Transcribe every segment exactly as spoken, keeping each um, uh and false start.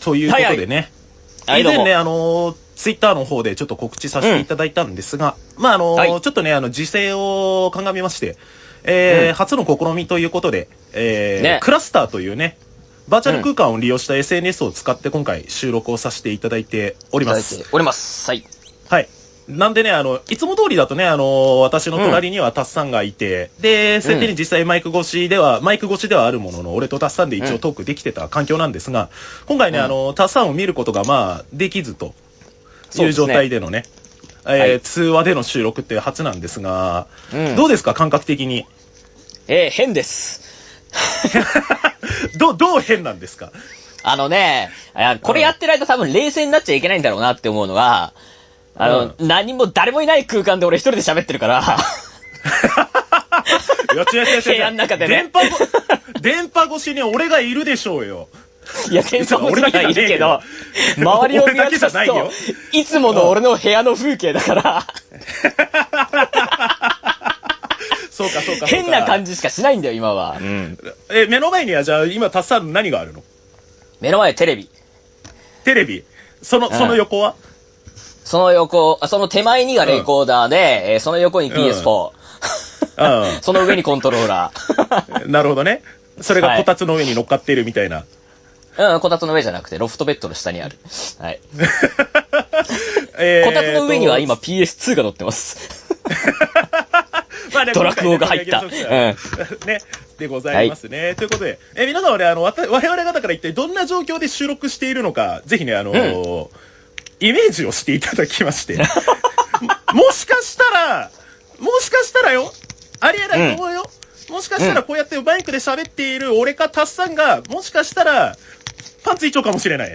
ということでね、 はいはい、 以前ね、あのー、ツイッターの方でちょっと告知させていただいたんですが、うん、まあ、あのーはい、ちょっとね、あの、時勢を鑑みまして、えーうん、初の試みということで、えーね、クラスターというね、バーチャル空間を利用した エスエヌエス を使って今回収録をさせていただいております。いただいております。はい。 はい。なんでね、あの、いつも通りだとね、あの、私の隣にはタッサンがいて、うん、で、設定に実際マイク越しでは、うん、マイク越しではあるものの、俺とタッサンで一応トークできてた環境なんですが、今回ね、うん、あの、タッサンを見ることが、まあ、できずという状態でのね、えーはい、通話での収録って初なんですが、うん、どうですか、感覚的に。 えー、変です。 ど、どう変なんですか？ あのね、これやってる間多分冷静になっちゃいけないんだろうなって思うのが、あの、うん、何も誰もいない空間で俺一人で喋ってるから。 いや、違う違う違う。 部屋の中でね。 電波、電波越しに俺がいるでしょうよ。 いや、電波越しにはいるけど、周りを見渡すと、いつもの俺の部屋の風景だから。 そうか、そうか。 変な感じしかしないんだよ、今は。うん、 え、目の前にはじゃあ、今、タッサン何があるの？ 目の前テレビ。 テレビ？その、その横は？ その横、その手前にがレコーダーで、うん、えー、その横に ピーエスフォー。うん、その上にコントローラー。なるほどね。それがこたつの上に乗っかっているみたいな。 はい、うん、こたつの上じゃなくて、ロフトベッドの下にある。はい。えー、こたつの上には今 ピーエスツー が乗ってます。 まあね、 ドラクオが入った。うん。ね。 でございますね。はい、ということで、えー、皆さんはね、あの、我々方から一体どんな状況で収録しているのか、ぜひね、あのー、うん、イメージをしていただきまして。もしかしたら、もしかしたらよ、ありえないと思うよ。うん、もしかしたらこうやってバイクで喋っている俺かタッサンが、もしかしたら、パンツ一丁かもしれない。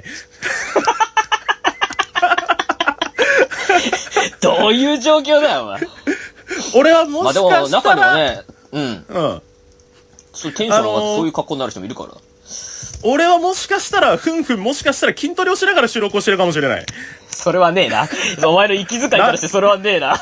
どういう状況だよ、お前。 俺はもしかしたら、まあ、でも中にはね、 うん。うん。そうテンション上がってそういう格好になる人もいるから。 俺はもしかしたら、ふんふんもしかしたら筋トレをしながら収録をしてるかもしれない。 それはねえな。お前の息遣いからしてそれはねえな。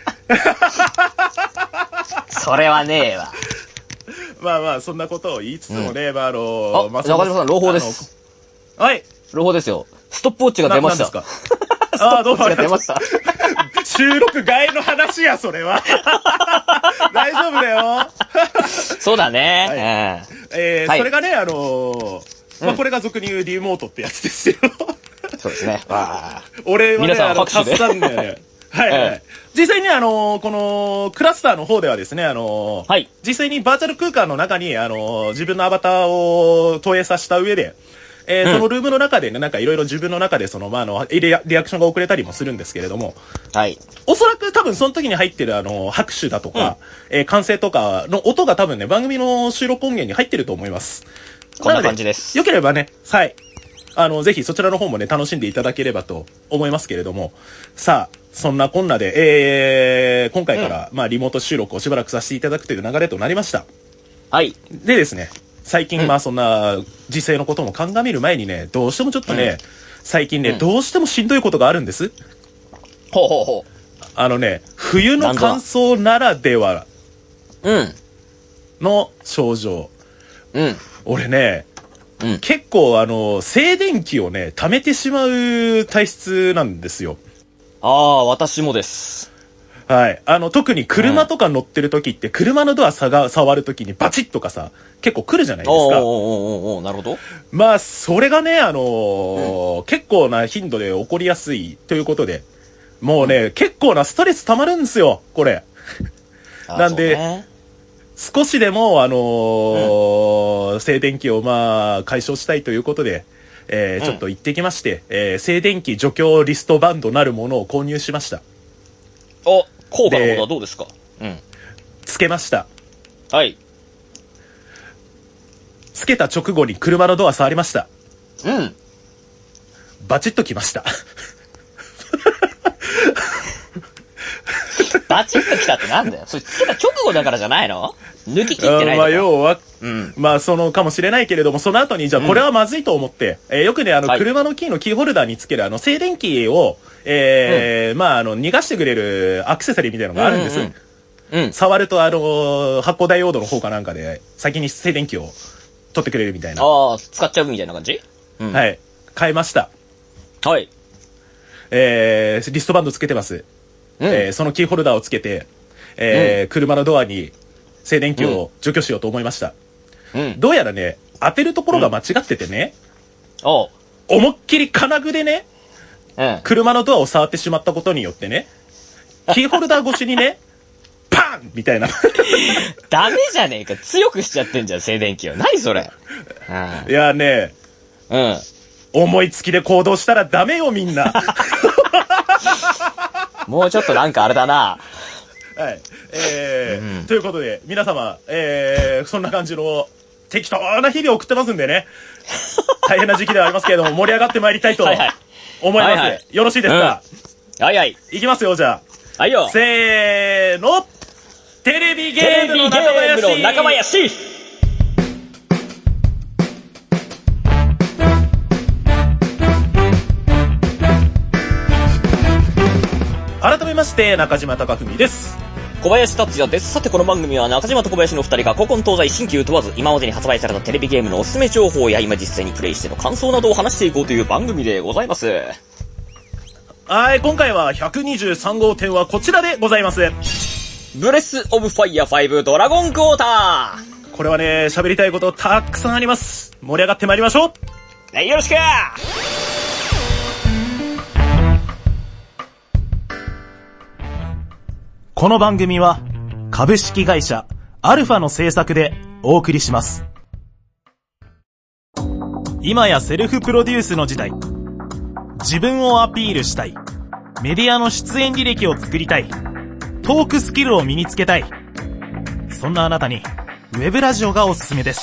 それはねえわ。 まあまあ、そんなことを言いつつもね、うん、まああの、 あ、まあ、中島さん、朗報です。 はい。 朗報ですよ。ストップウォッチが出ました。 何ですか？ああ、どうもありがとう。 出ました。 収録外の話や、それは。大丈夫だよ。 そうだね。 はい、えーはい、それがね、あのー、まあ、これが俗に言うリモートってやつですよ。 そうですね。わ俺はね、 皆さん拍手で。 あの、ね、はい、はい。実際にあのー、このクラスターの方ではですね、あのーはい、実際にバーチャル空間の中に、あのー、自分のアバターを投影させた上で、えーうん、そのルームの中でね、なんかいろいろ自分の中でその、まあ、あの、リア、リアクションが遅れたりもするんですけれども、 はい。 おそらく多分その時に入ってるあの、拍手だとか、うん、えー、歓声とかの音が多分ね、番組の収録音源に入ってると思います。 こんな感じです。 よければね、はい。あの、ぜひそちらの方もね、楽しんでいただければと思いますけれども、さあ、そんなこんなで、えー、今回から、うん、まあ、リモート収録をしばらくさせていただくという流れとなりました。 はい。 でですね、最近、まあそんな時勢のことも鑑みる前にね、どうしてもちょっとね、うん、最近ね、うん、どうしてもしんどいことがあるんです。 ほうほうほう。 あのね、冬の乾燥ならではの症状。 うん。 俺ね、 うん、 結構あの、静電気をね、溜めてしまう体質なんですよ。 ああ、私もです。 はい。あの、特に車とか乗ってる時って、車のドアさが触る時にバチッとかさ、結構来るじゃないですか。 おーおーおーおーなるほど。 まあ、それがね、あのーうん、結構な頻度で起こりやすいということで、もうね、うん、結構なストレス溜まるんですよ、これ。なんで、ね、少しでも、あのーうん、静電気をまあ、解消したいということで、えー、ちょっと行ってきまして、うん、えー、静電気除去リストバンドなるものを購入しました。 お、効果のほどはどうですか？うん。 つけました。 はい。 つけた直後に車のドア触りました。 うん。 バチッときました。 バチッときたってなんだよ。それつけた直後だからじゃないの？抜き切ってないとか。 まあ要は、 うん、 まあそのかもしれないけれども、その後にじゃあこれはまずいと思って、うん、えー、よくね、あの、車のキーのキーホルダーにつけるあの静電気を、えー、うん、まああの、逃がしてくれるアクセサリーみたいなのがあるんです。うんうんうん、触るとあの、発光ダイオードの方かなんかで先に静電気を取ってくれるみたいな。 ああ、使っちゃうみたいな感じ？ うん、はい。 変えました。 はい。 えー、リストバンドつけてます。うん、えー、そのキーホルダーをつけて、えーうん、車のドアに静電気を除去しようと思いました。うん、どうやらね、当てるところが間違っててね、うん、お思いっきり金具でね、うん、車のドアを触ってしまったことによってね、キーホルダー越しにね、パンみたいな。 ダメじゃねえか。強くしちゃってんじゃん、静電気を。何それ。 いやね、うん。思いつきで行動したらダメよ、みんな。 もうちょっとなんかあれだな。 はい。えー、うん、ということで、皆様、えー、そんな感じの適当な日々を送ってますんでね。大変な時期ではありますけれども、盛り上がってまいりたいと思います。はいはい、よろしいですか、 うん、はいはい。 いきますよ、じゃあ。 はいよ。 せーの。テレビゲームの中林。 テレビゲームの中林。 改めまして、中島貴文です。 小林達也です。さてこの番組は中島と小林の二人が古今東西新旧問わず今までに発売されたテレビゲームのおすすめ情報や今実際にプレイしての感想などを話していこうという番組でございます。 はい、今回はひゃくにじゅうさん号店はこちらでございます。 ブレスオブファイヤーファイブドラゴンクォーター。これはね、喋りたいことたくさんあります。盛り上がってまいりましょう。 はい、よろしく。 この番組は株式会社アルファの制作でお送りします。今やセルフプロデュースの時代。自分をアピールしたい。メディアの出演履歴を作りたい。トークスキルを身につけたい。そんなあなたにウェブラジオがおすすめです。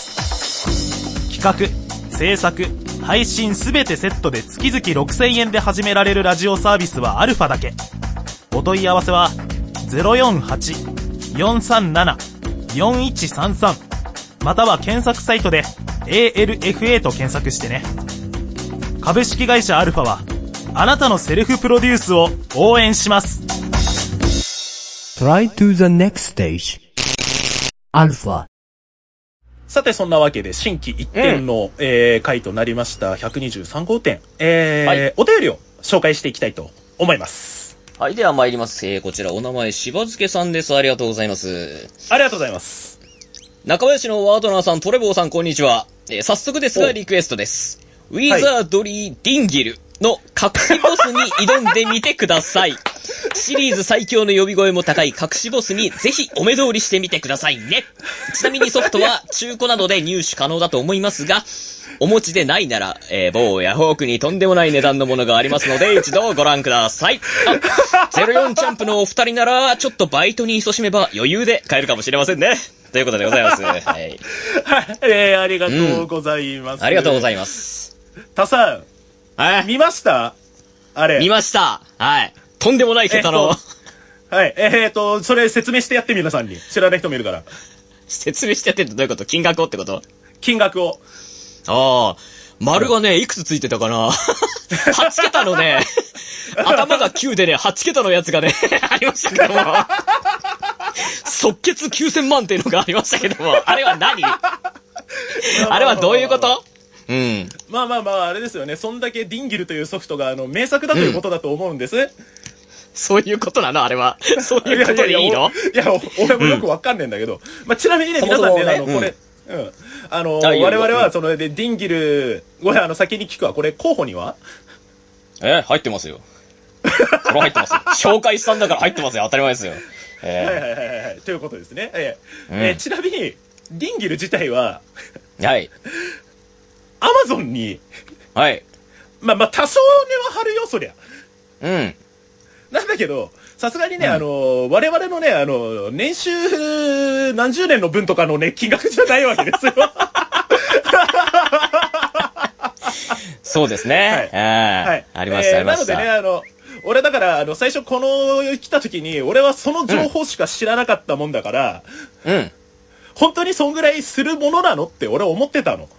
企画、制作、配信すべてセットで月々ろくせんえんで始められるラジオサービスはアルファだけ。お問い合わせは ゼロよんはち よんさんなな よんいちさんさん または検索サイトで エーエルエフエー と検索してね。株式会社アルファはあなたのセルフプロデュースを応援します。 Try to the next stage アルファ。 さてそんなわけで新規一点の、うんえー、回となりましたひゃくにじゅうさん号店、えーはい、お便りを紹介していきたいと思います。 はい、では参ります。えー、こちらお名前しば漬けさんです。ありがとうございます。 ありがとうございます。 中林のワードナーさん、トレボーさん、こんにちは。えー、早速ですがリクエストです。ウィザードリー・ディンギルの隠しボスに挑んでみてください。シリーズ最強の呼び声も高い隠しボスにぜひお目通りしてみてくださいね。ちなみにソフトは中古などで入手可能だと思いますが、お持ちでないなら、えー、某ヤフオクにとんでもない値段のものがありますので、一度ご覧ください。ゼロよんチャンプのお二人なら、ちょっとバイトに勤しめば余裕で買えるかもしれませんね。ということでございます。はい。はい、 えー、ありがとうございます、 うん。ありがとうございます。 タさん。はい。見ましたあれ。 見ました。はい。とんでもない桁の。 はい。えー、っと、それ説明してやって皆さんに。知らない人もいるから。 説明してやってってどういうこと？金額をってこと？ 金額を。 ああ、丸がね、いくつついてたかな。はち桁のね、頭がきゅうでね、はち桁のやつがね、ありましたけども。即決きゅうせんまんっていうのがありましたけども、あれは何？あれはどういうこと？うん。 まあまあまあ、あれですよね。そんだけディンギルというソフトが、あの、名作だということだと思うんです。うん、 そういうことなのあれは。そういうことでいいの？ いやいやいや、俺もよくわかんねえんだけど。うん、まあ、ちなみにね、皆さんね、ねあの、これ、うん。うん、あの、我々は、その、で、ディンギル、これ、あの、先に聞くわ。これ、候補にはえー、入ってますよ。それ入ってますよ。紹介したんだから入ってますよ。当たり前ですよ。 えー、はいはいはいはい。ということですね。えーうん、えー、ちなみに、ディンギル自体は、 はい。 アマゾンに、 はい。 まあまあ、多少値は張るよ、そりゃ。 うん。 なんだけど、さすがにね、うん、あの、我々のね、あの、年収何十年の分とかのね、金額じゃないわけですよ。 そうですね。はい。はい、ありました、えー、ありました。 なのでね、あの、俺だから、あの、最初この、来た時に、俺はその情報しか知らなかったもんだから、 うん。 本当にそんぐらいするものなのって俺思ってたの。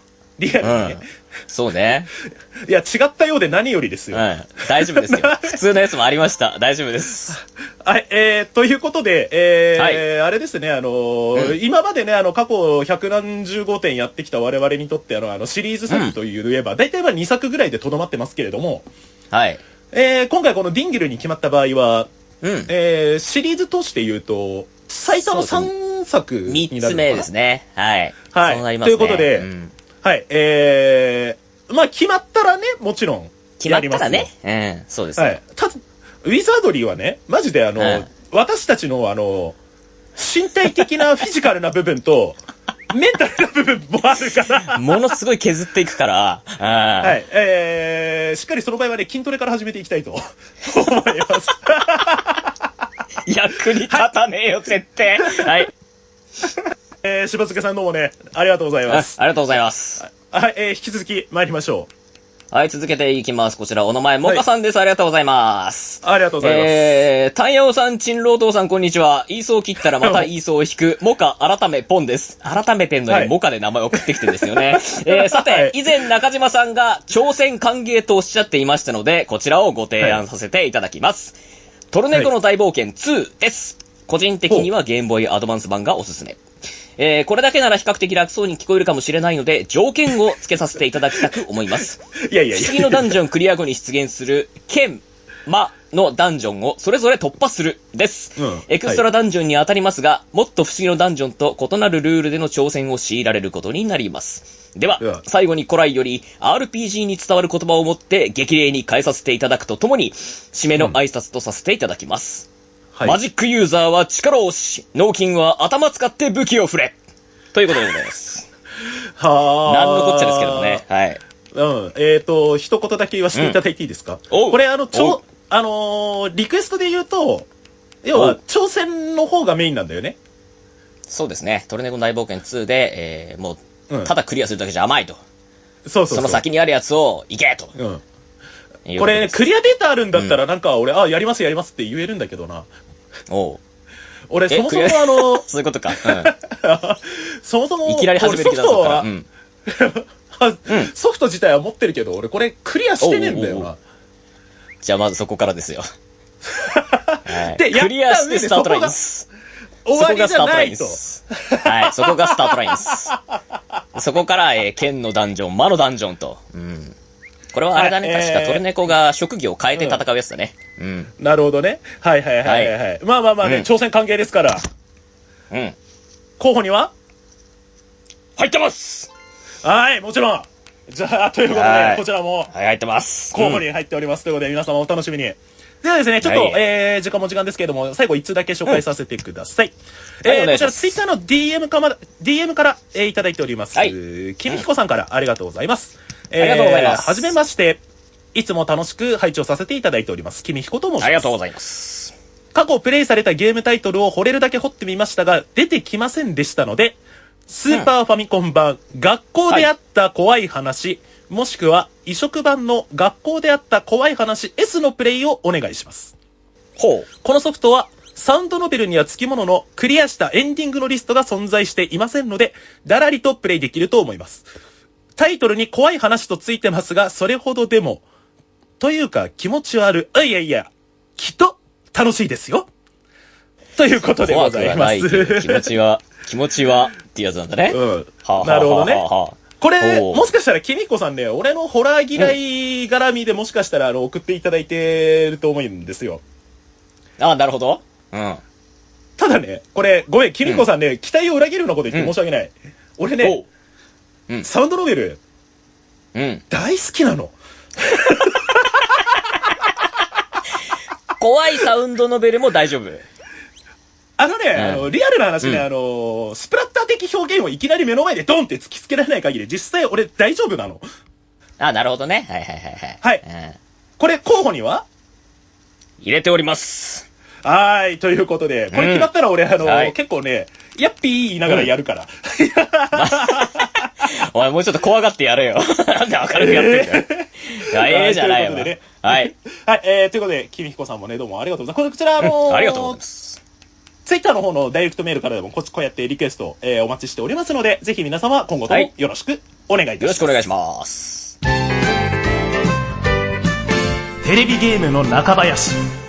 リアルにね。 うん。そうね。 いや、違ったようで何よりですよ。 うん。大丈夫ですよ。普通のやつもありました。大丈夫です。 はい、えー、ということで、えー、 はいあれですね、あのーうん今までね、あの、過去百何十号店やってきた我々にとって、あの、あの、シリーズ作といえば、大体はにさくぐらいでとどまってますけれども、 はい。 えー、今回このディンギルに決まった場合は、 うん。 えー、シリーズとして言うと、最多のさんさくになるのかな。 三つ目ですね。はい。 はい。 そうなりますね。 ということで、 うん、 はい、えー、まあ、決まったらね、もちろん、 決まっやりますよたらね。うん。そうですね。 はい。ただ、ウィザードリーはね、マジであの、 はい私たちのあの、身体的なフィジカルな部分と、メンタルな部分もあるから、 ものすごい削っていくから、ははい。えー、しっかりその場合はね、筋トレから始めていきたいと思います。 い。役に立たねえよ、絶対。はい。 えー、しばつけさんどうもね、ありがとうございあます。 ありがとうございます。 はい、えー、引き続き参りましょう。 はい、続けていきます。こちら、お名前、モカさんです。ありがとうございます。 ありがとうございます。 えー、タンヤオさん、チンロートーさん、こんにちは。イーソー切ったらまたイーソーを引く、モカ改めポンです。改めてんのはいにモカで名前送ってきてるんですよね。えー、さて、 はい以前中島さんが挑戦歓迎とおっしゃっていましたので、こちらをご提案させていただきます。トルネコの大冒険ツーです。個人的にはゲームボーイアドバンス版がおすすめ。えー、これだけなら比較的楽そうに聞こえるかもしれないので、条件を付けさせていただきたく思います。 いやいやいや。 次のダンジョンクリア後に出現する、剣、魔のダンジョンをそれぞれ突破する、です。 うんエクストラダンジョンに当たりますが、もっと不思議のダンジョンと異なるルールでの挑戦を強いられることになります。では、 うん最後に古来より アールピージー に伝わる言葉をもって激励に変えさせていただくとともに、締めの挨拶とさせていただきます。 はい。 マジックユーザーは力を押し、脳筋は頭使って武器を振れ。ということでございます。 はなんのこっちゃですけどもね。はい。 うん。えっ、ー、と、一言だけ言わせていただいていいですか、 おうこれ、あの、ちおょ、あのーリクエストで言うと、要は、挑戦の方がメインなんだよね。 そうですね。トルネコの大冒険ツーで、えー、もう、 うんただクリアするだけじゃ甘いと。 そうそうそう。 その先にあるやつを、行けと。 うん。 いうこれ、ね、クリアデータあるんだったら、 うなんか、俺、あ、やりますやりますって言えるんだけどな。 おう。 俺、 えそもそもクリアあの、 そういうことか。 そもそも、 うん。いきなり始めてきたぞから。う俺ん。 ソフトは、 うんソフト自体は持ってるけど、俺、これ、クリアしてねえんだよおうおうおな。 じゃあまずそこからですよ。はい。 でやったクリアしてスタートラインです。 終わりそこがスじゃないとタートラインで。す。はい。そこがスタートラインです。そこから、えー、剣のダンジョン、魔のダンジョンと。うん。これはあれだね。 はい確かえートルネコが職業を変えて戦うやつだね。うん。 なるほどね。はいはいはいはい。はい、まあまあまあね、 うん挑戦歓迎ですから。 うん。 候補には入ってますはい、もちろん。じゃあ、ということで、 はいこちらもはい、入ってます。 候補に入っております。ということで、皆様お楽しみに。ではですね、ちょっと、 はいえー、時間も時間ですけれども、最後一通だけ紹介させてください。 はいえー、こちら、 お願いしますツイッターの ディーエム かま、ディーエム から、えー、いただいております。 はいきみひこさんからありがとうございます。えー、 ありがとうございますはじめまして。いつも楽しく拝聴させていただいております。きみひこと申します。 ありがとうございます。 過去プレイされたゲームタイトルを掘れるだけ掘ってみましたが、出てきませんでしたので、スーパーファミコン版、学校であった怖い話、もしくは移植版の学校であった怖い話 エス のプレイをお願いします。 ほう。 このソフトは、サウンドノベルにはつきもののクリアしたエンディングのリストが存在していませんので、だらりとプレイできると思います。タイトルに怖い話とついてますが、それほどでも、というか気持ち悪い、いやいや、きっと楽しいですよ。ということでご怖くざいまはないけどす。 気持ちは、気持ちは、っていうやつなんだね。 うん。 はあはあなるほどねはあはあこれ、 おうもしかしたら、きみこさんね、俺のホラー嫌い絡みでもしかしたら、あの、送っていただいてると思うんですよ。 ああ、なるほど。うん。 ただね、これ、ごめん、きみこさんね、期待を裏切るようなこと言って申し訳ない。俺ね、 おう。うん。 サウンドノベル、 うん。 大好きなの。 怖いサウンドノベルも大丈夫。 あのね、 うんあの、リアルな話ね、 うんあの、スプラッター的表現をいきなり目の前でドンって突きつけられない限り、実際俺大丈夫なの。 ああ、なるほどね。はいはいはいはい。 はいうん。 これ、候補には入れております。 はーい、ということで、これ決まったら俺、あの、 はい結構ね、ヤッピー言いながらやるから。 お前もうちょっと怖がってやれよ。なんで明るくやってんだよ。いや、ええじゃないわ。 ということでねはい。 はい、えー、ということで、きみひこさんもね、どうもありがとうございます。これ、こちら、あのーありがとうございます。 ツイッターの方のダイレクトメールからでもここうやってリクエスト、えー、お待ちしておりますので、ぜひ皆様今後ともよろしくお願いいたします。はい、 よろしくお願いします。 テレビゲームの中林。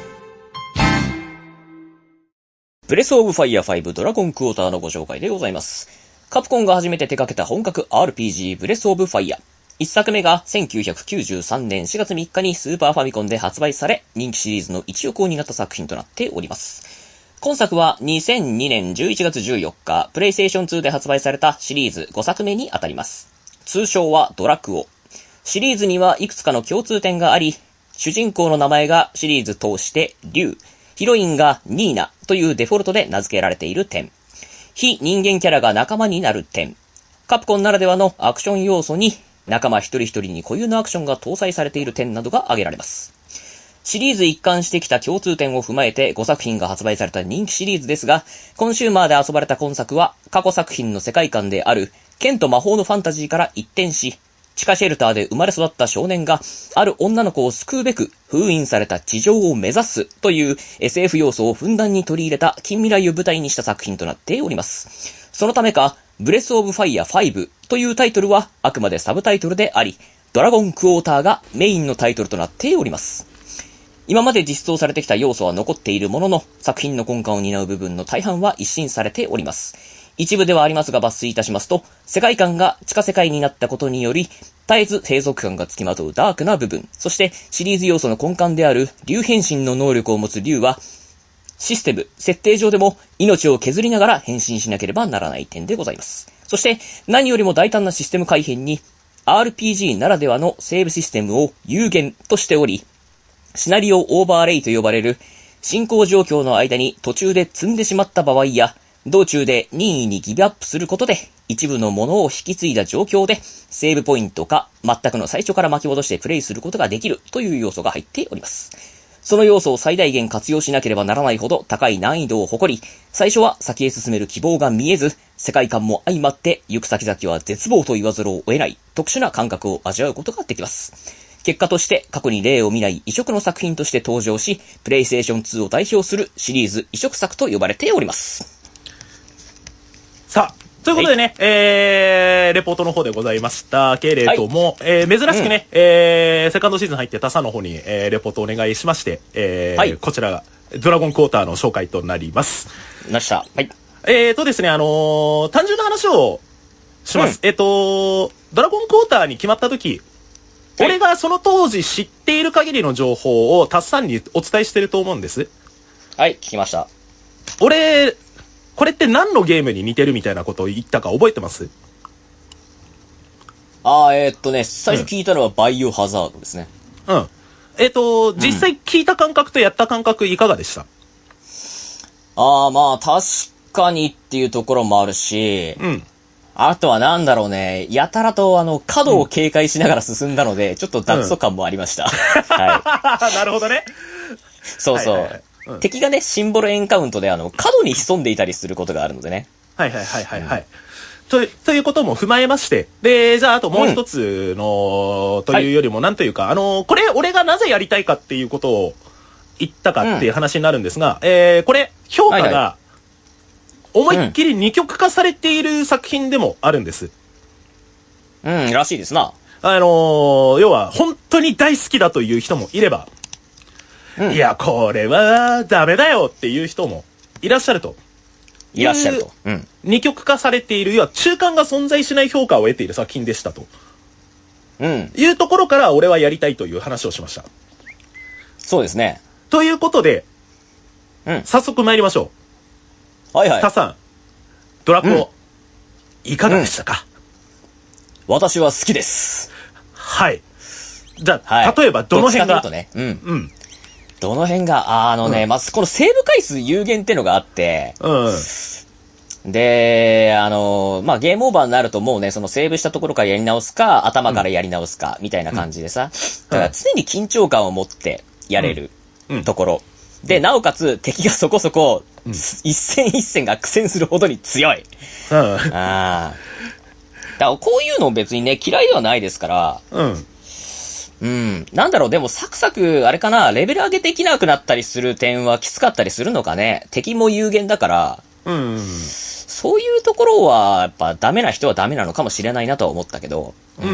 ブレスオブファイアファイブドラゴンクォーターのご紹介でございます。カプコンが初めて手掛けた本格 アールピージー ブレスオブファイア。一作目がせんきゅうひゃくきゅうじゅうさんねんしがつみっかにスーパーファミコンで発売され、人気シリーズの一翼を担った作品となっております。今作はにせんにねんじゅういちがつじゅうよっか、プレイステーションツーで発売されたシリーズごさくめにあたります。通称はドラクオ。シリーズにはいくつかの共通点があり、主人公の名前がシリーズ通してリュウ、ヒロインがニーナというデフォルトで名付けられている点。非人間キャラが仲間になる点。カプコンならではのアクション要素に仲間一人一人に固有のアクションが搭載されている点などが挙げられます。シリーズ一貫してきた共通点を踏まえてごさく品が発売された人気シリーズですが、コンシューマーで遊ばれた今作は過去作品の世界観である剣と魔法のファンタジーから一転し、地下シェルターで生まれ育った少年がある女の子を救うべく封印された地上を目指すという エスエフ 要素をふんだんに取り入れた近未来を舞台にした作品となっております。そのためか、ブレスオブファイアファイブというタイトルはあくまでサブタイトルであり、ドラゴンクォーターがメインのタイトルとなっております。今まで実装されてきた要素は残っているものの、作品の根幹を担う部分の大半は一新されております。一部ではありますが抜粋いたしますと、世界観が地下世界になったことにより、絶えず閉塞感がつきまとうダークな部分、そしてシリーズ要素の根幹である竜変身の能力を持つ竜は、システム、設定上でも命を削りながら変身しなければならない点でございます。そして何よりも大胆なシステム改変に、アールピージー ならではのセーブシステムを有限としており、シナリオオーバーレイと呼ばれる進行状況の間に途中で積んでしまった場合や、道中で任意にギブアップすることで一部のものを引き継いだ状況でセーブポイントか全くの最初から巻き戻してプレイすることができるという要素が入っております。その要素を最大限活用しなければならないほど高い難易度を誇り、最初は先へ進める希望が見えず、世界観も相まって行く先々は絶望と言わざるを得ない特殊な感覚を味わうことができます。結果として過去に例を見ない異色の作品として登場し、プレイステーションツーを代表するシリーズ異色作と呼ばれております。 さあ、ということでね、はい、えー、レポートの方でございましたけれども、はい、えー、珍しくね、うん、えー、セカンドシーズン入って他社の方に、えー、レポートお願いしまして、えーはい、こちらがドラゴンクォーターの紹介となります。 なした。はい。 えーとですね、あのー、単純な話をします。うん、えっと、ドラゴンクォーターに決まった時、はい、俺がその当時知っている限りの情報をタスさんにお伝えしてると思うんです。 はい、聞きました。 俺、これって何のゲームに似てるみたいなことを言ったか覚えてます？ あー、えー、っとね、最初聞いたのはバイオハザードですね。 うん。えー、っと、実際聞いた感覚とやった感覚いかがでした？ あー、まあ、確かにっていうところもあるし、うん。あとはなんだろうね、やたらとあの、角を警戒しながら進んだので、うん、ちょっとダクソ感もありました。うん、 はい。なるほどね。 そうそう。はいはいはい、うん、敵がね、シンボルエンカウントであの、角に潜んでいたりすることがあるのでね。 はいはいはいはいはい。うん、と、ということも踏まえまして、で、じゃああともう一つの、うん、というよりもなんというか、はい、あの、これ俺がなぜやりたいかっていうことを言ったかっていう話になるんですが、うん、えー、これ、評価が、はいはい、思いっきり二極化されている作品でもあるんです。 うん、らしいですな。 あのー、要は、本当に大好きだという人もいれば、うん、いや、これはダメだよっていう人もいらっしゃると。 いらっしゃると。うん。 二極化されている、要は中間が存在しない評価を得ている作品でしたと。うん。いうところから俺はやりたいという話をしました。 そうですね。 ということで、うん。早速参りましょう。 はいはい。 タさん、ドラクオ、うん、いかがでしたか？ うん、私は好きです。 はい。じゃあ、はい、例えばどの辺が、 どっちかというとね、うん。うん。どの辺が、あのね、うん、まずこのセーブ回数有限ってのがあって、うん。で、あの、まあ、ゲームオーバーになるともうね、そのセーブしたところからやり直すか、頭からやり直すか、みたいな感じでさ、うん、だから常に緊張感を持ってやれるところ。うん、で、なおかつ敵がそこそこ、うん、一戦一戦が苦戦するほどに強い。うん。ああ。だからこういうの別にね、嫌いではないですから、うん。ううん。なんだろう、でもサクサク、あれかな、レベル上げできなくなったりする点はきつかったりするのかね。敵も有限だから、 うん。 そういうところは、やっぱダメな人はダメなのかもしれないなとは思ったけど。 うん。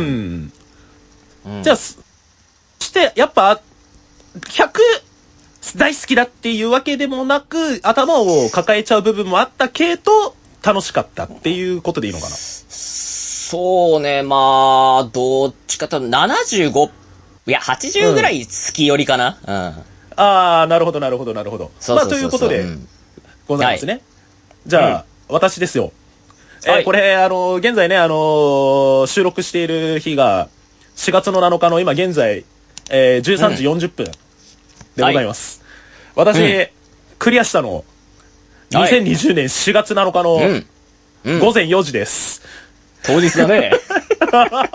うん、じゃあ、そして、やっぱ、ひゃく大好きだっていうわけでもなく、頭を抱えちゃう部分もあったけど、楽しかったっていうことでいいのかな。 そうね、まあ、どっちかと、ななじゅうご、いや、はちじゅうぐらい好き寄りかな。うん。うん、 ああ、なるほど、なるほど、なるほど。まあ、ということで、うん、ございますね。はい、じゃあ、うん、私ですよ。えーはい、これ、あの、現在ね、あのー、収録している日が、しがつのなのかの今現在、えー、じゅうさんじよんじゅっぷんでございます。はい、私、うん、クリアしたの、にせんにじゅうねんしがつなのかの、ごぜんよじです。 当日だね。 ほんまきつかってんて、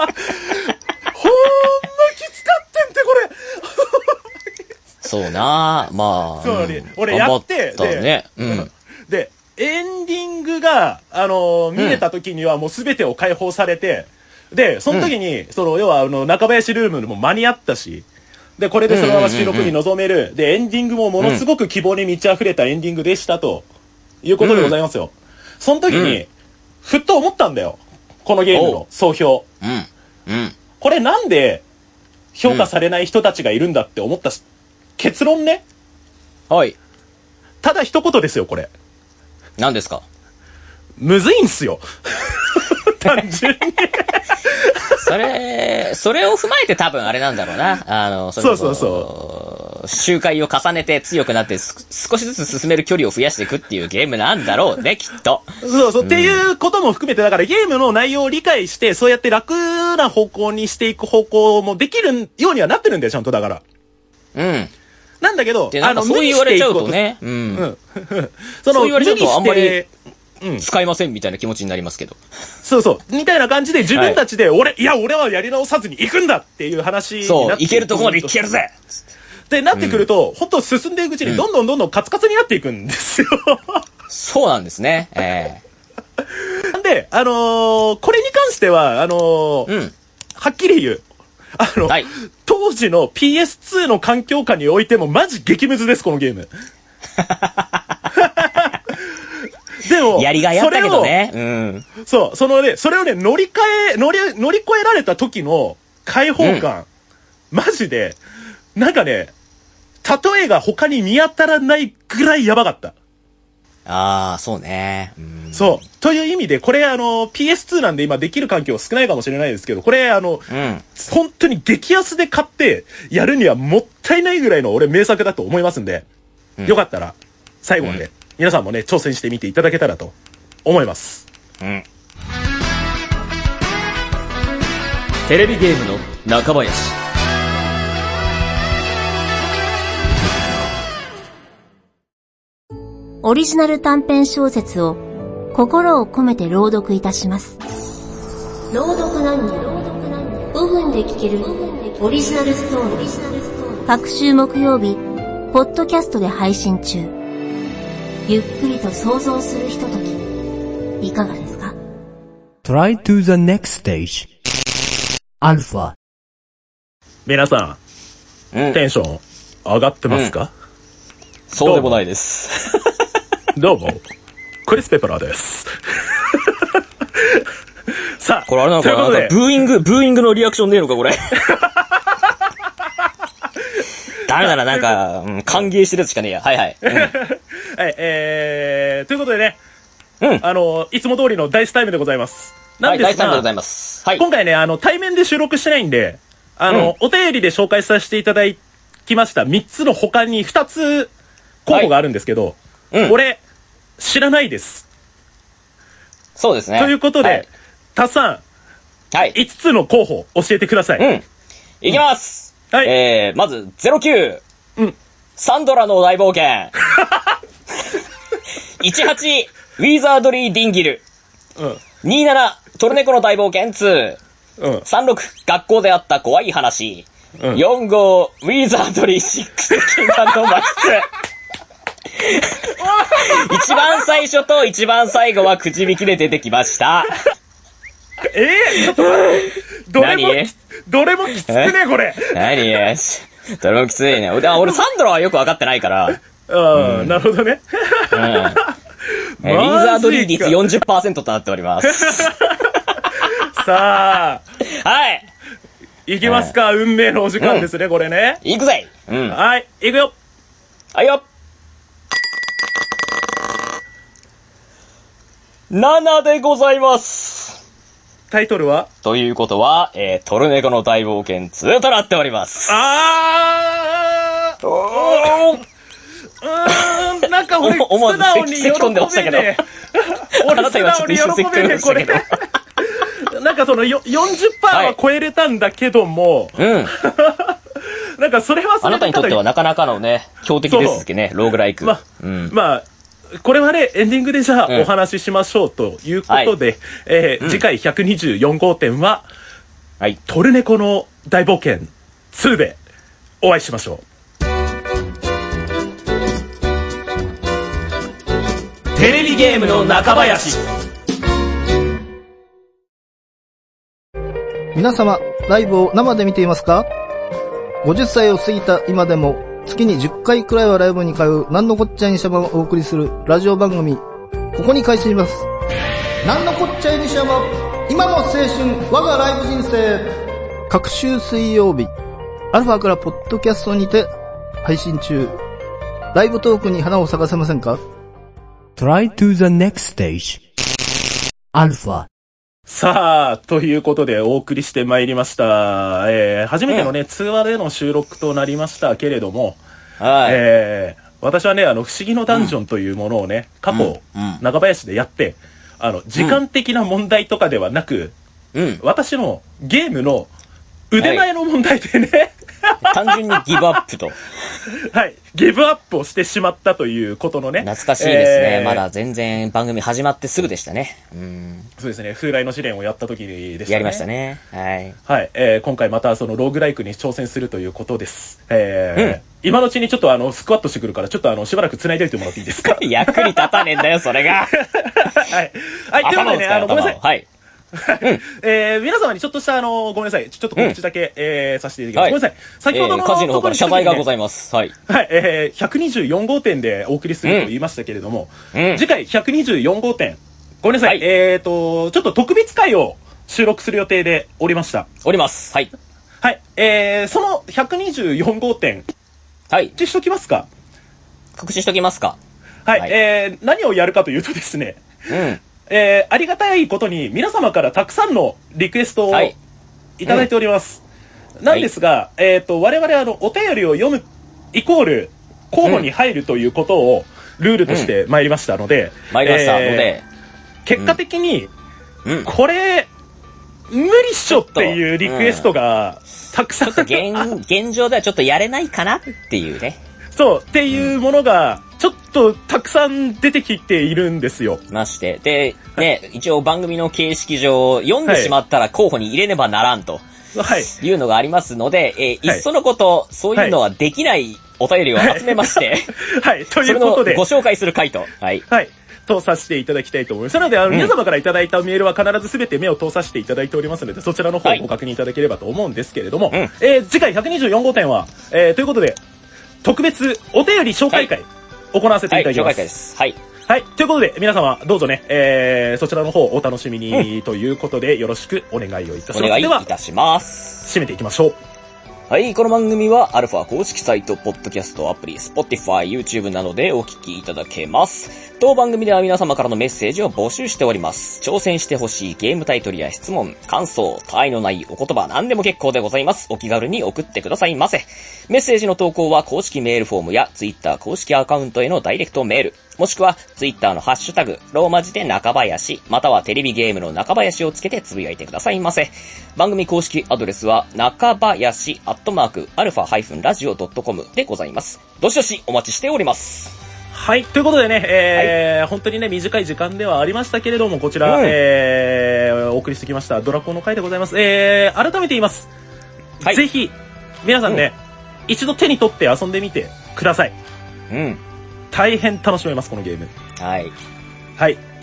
これ。 そうなまあ。 そうね。俺やって、で、 ね、うん、 で、エンディングが、あのー、見れた時にはもう全てを解放されて、で、その時に、うん、その、要は、あの、中林ルームも間に合ったし、で、これでそのまま収録に臨める。で、エンディングもものすごく希望に満ち溢れたエンディングでしたと、いうことでございますよ。うん、その時に、うん、ふっと思ったんだよ。このゲームの総評。 うん。うん。 これなんで評価されない人たちがいるんだって思ったし、結論ね。 はい。 ただ一言ですよ、これ。 何ですか？ むずいんすよ。単純に。 それ、それを踏まえて多分あれなんだろうな。あの、そそうそうそう。 周回を重ねて強くなって少しずつ進める距離を増やしていくっていうゲームなんだろうね、きっと。 そうそう、うん、っていうことも含めて、だからゲームの内容を理解して、そうやって楽な方向にしていく方向もできるようにはなってるんだよ、ちゃんとだから。 うん。 なんだけど、 あの、そう言われちゃうとね。うん。うん、そのそう言われちゃうとあんまり、うん、使いませんみたいな気持ちになりますけど。 そうそう。みたいな感じで自分たちで、俺、はい、いや、俺はやり直さずに行くんだっていう話になって。 そう、行けるとこまで行けるぜってなってくると、うん、ほんと進んでいくうちにどんどんどんどんカツカツになっていくんですよ。 そうなんですね。ええー。なんで、あのー、これに関しては、あのー、うん、はっきり言う。あの、はい、当時の ピーエスツー の環境下においてもマジ激ムズです、このゲーム。でも、 やりがいあったけどね。うん。 そう、そのね、それをね、乗り換え、乗り、乗り越えられた時の解放感、うん、マジで、なんかね、例えが他に見当たらないぐらいやばかった。 ああ、そうね。うん、 そう。という意味で、これあの、ピーエスツー なんで今できる環境少ないかもしれないですけど、これあの、うん、本当に激安で買ってやるにはもったいないぐらいの俺名作だと思いますんで、うん、よかったら、最後まで、うん、皆さんもね、挑戦してみていただけたらと思います。 うん。テレビゲームの中林。 オリジナル短編小説を心を込めて朗読いたします。朗読何人ごふんで聞けるオリジナルストーリー。各週木曜日、ポッドキャストで配信中。ゆっくりと想像するひととき、いかがですか？ Try to the next stage. アルファ。 皆さん、うん、テンション上がってますか？うん、 そうでもないです。 どうも、クリス・ペプラーです。さあ、 これあれなのかな、なんかブーイング、ブーイングのリアクションねえのか、これ。ダメならなんか、うん、歓迎してるやつしかねえや。はいはい。うん、はい、 えー、ということでね、 うん。 あの、いつも通りのダイスタイムでございます。 なんですが、はい、ダイスタイムでございます。はい。 今回ね、あの、対面で収録してないんで、あの、うん、お便りで紹介させていただきましたみっつの他にふたつ候補があるんですけど、はい、うん、俺、知らないです。 そうですね。 ということで、はい、タッさん、 はい。 いつつの候補教えてください。 うん。いきます。うん、はい。えー、まず、ゼロきゅう。 うん。 サンドラの大冒険。じゅうはち、ウィザードリー・ディンギル。 うん。 にじゅうなな、トルネコの大冒険ツー。うん。 さんじゅうろく、学校であった怖い話。うん。よんじゅうご、ウィザードリーシックス禁断の魔術。一番最初と一番最後はくじ引きで出てきました。 えー、ちょっと待って。どれも、どれもきつくね、これ。 何よし。どれもきついね。俺、俺サンドラはよくわかってないから。 ああ、うん、なるほどね。 うん。ウィザードリー率 よんじゅっパーセント となっております。 さあ。 はい。 いきますか、うん、運命のお時間ですね、うん、これね。 いくぜ。 うん。はい、いくよ。 はいよ。ななでございます。 タイトルはということは、えー、トルネコの大冒険ツーとなっております。 あーおーうーん、なんか俺、 思わず素直に喜べね込んでましたけど。 俺、素直に喜べねえ、これ。なんかその よんじゅっパーセント は超えれたんだけども、はい、うん。なんかそれはそれあなたにとってはなかなかのね、強敵ですっけね、ローグライク。 まあ、うん、まあ、これはね、エンディングでじゃあお話ししましょうということで、うん、えーうん、次回ひゃくにじゅうよん号店は、はい、トルネコの大冒険ツーでお会いしましょう。テレビゲームの中林。 皆様、ライブを生で見ていますか？ごじゅっさいを過ぎた今でも、月にじゅっかいくらいはライブに通う、なんのこっちゃいにしゃばをお送りするラジオ番組、ここに開始します。なんのこっちゃいにしゃば、今の青春、我がライブ人生。各週水曜日、アルファからポッドキャストにて配信中。ライブトークに花を咲かせませんか？ Try to the next stage. アルファ。 さあ、ということでお送りしてまいりました。えー、初めてのね、うん、通話での収録となりましたけれども、はい、えー、私はね、あの、不思議のダンジョンというものをね、過去、うん、長林でやって、あの、時間的な問題とかではなく、うん、私のゲームの腕前の問題でね、はい単純にギブアップと。 はい。ギブアップをしてしまったということのね。 懐かしいですね。えー、まだ全然番組始まってすぐでしたね。うん。 そうですね。風来の試練をやった時でしたね。 やりましたね。はい。 はい。えー、今回またそのローグライクに挑戦するということです。えー、うん、今のうちにちょっとあの、スクワットしてくるから、ちょっとあの、しばらく繋いでおいてもらっていいですか？ 役に立たねえんだよ、それが。 はい。はい。ということでね、あの、ごめんなさい。 はい。 うん、えー、皆様にちょっとしたあの、ごめんなさい。ちょっと告知だけ、うん、えー、させていただきます。はい、ごめんなさい。先ほどの、 えー、家事の方から謝罪がございます。はい。 はい、えー、ひゃくにじゅうよん号店でお送りすると言いましたけれども、うん、次回ひゃくにじゅうよん号店、ごめんなさい。はい、えーと、ちょっと特別会を収録する予定でおりました。 おります。はい。 はい、えー、そのひゃくにじゅうよん号店、はい。告知しときますか？ 告知しときますか？ はい、はい、えー、何をやるかというとですね、うん。えー、ありがたいことに皆様からたくさんのリクエストをいただいております。はい、うん、なんですが、はい、えっと、我々あの、お便りを読むイコール候補に入るということをルールとして参りましたので、 うん、参りましたので、 結果的に、うん、これ、無理っしょっていうリクエストがたくさん、うん、 ちょっと現、現状ではちょっとやれないかなっていうね。 そう、っていうものが、ちょっとたくさん出てきているんですよ。 まして。で、ね、はい、一応番組の形式上、読んでしまったら候補に入れねばならんと。はい。いうのがありますので、えー、いっそのこと、そういうのはできないお便りを集めまして。 はい。はい、ということで。 ご紹介する回と。はい。 はい。とさせていただきたいと思います。なので、あの、皆様からいただいたメールは必ずすべて目を通させていただいておりますので、そちらの方をご確認いただければと思うんですけれども、はい、えー、次回ひゃくにじゅうよん号店は、えー、ということで、特別お便り紹介会、はい、行わせていただきます。はい、紹介会です。はい。はい。ということで、皆様、どうぞね、えー、そちらの方お楽しみに、うん、ということで、よろしくお願いをいたします。お願いいたします。 締めていきましょう。 はい、この番組はアルファ公式サイト、ポッドキャストアプリ、Spotify、YouTube などでお聞きいただけます。当番組では皆様からのメッセージを募集しております。挑戦してほしいゲームタイトルや質問、感想、他愛のないお言葉、何でも結構でございます。お気軽に送ってくださいませ。メッセージの投稿は公式メールフォームや Twitter 公式アカウントへのダイレクトメール、もしくは Twitter のハッシュタグ、ローマ字で中林、またはテレビゲームの中林をつけてつぶやいてくださいませ。番組公式アドレスは中林アットマークアルファハイフンラジオドットコムでございます。どしどしお待ちしております。 はい。ということでね、えーはい、本当にね、短い時間ではありましたけれども、こちら、うん、えー、お送りしてきました、ドラコンの回でございます。えー、改めて言います。はい、ぜひ、皆さんね、うん、一度手に取って遊んでみてください。うん。大変楽しめます、このゲーム。 はい。 はい。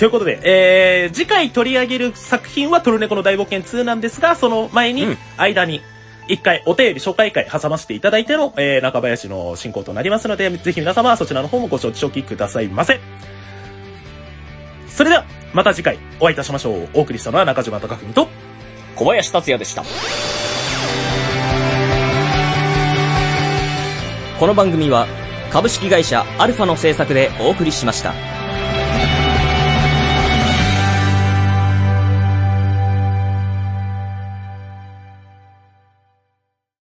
ということで、えー、次回取り上げる作品はトルネコの大冒険ツーなんですが、その前に、間に、一回お便り紹介会挟ませていただいての、えー、中林の進行となりますので、ぜひ皆様はそちらの方もご承知おきくださいませ。それでは、また次回お会いいたしましょう。お送りしたのは中島貴文と小林達也でした。この番組は株式会社アルファの制作でお送りしました。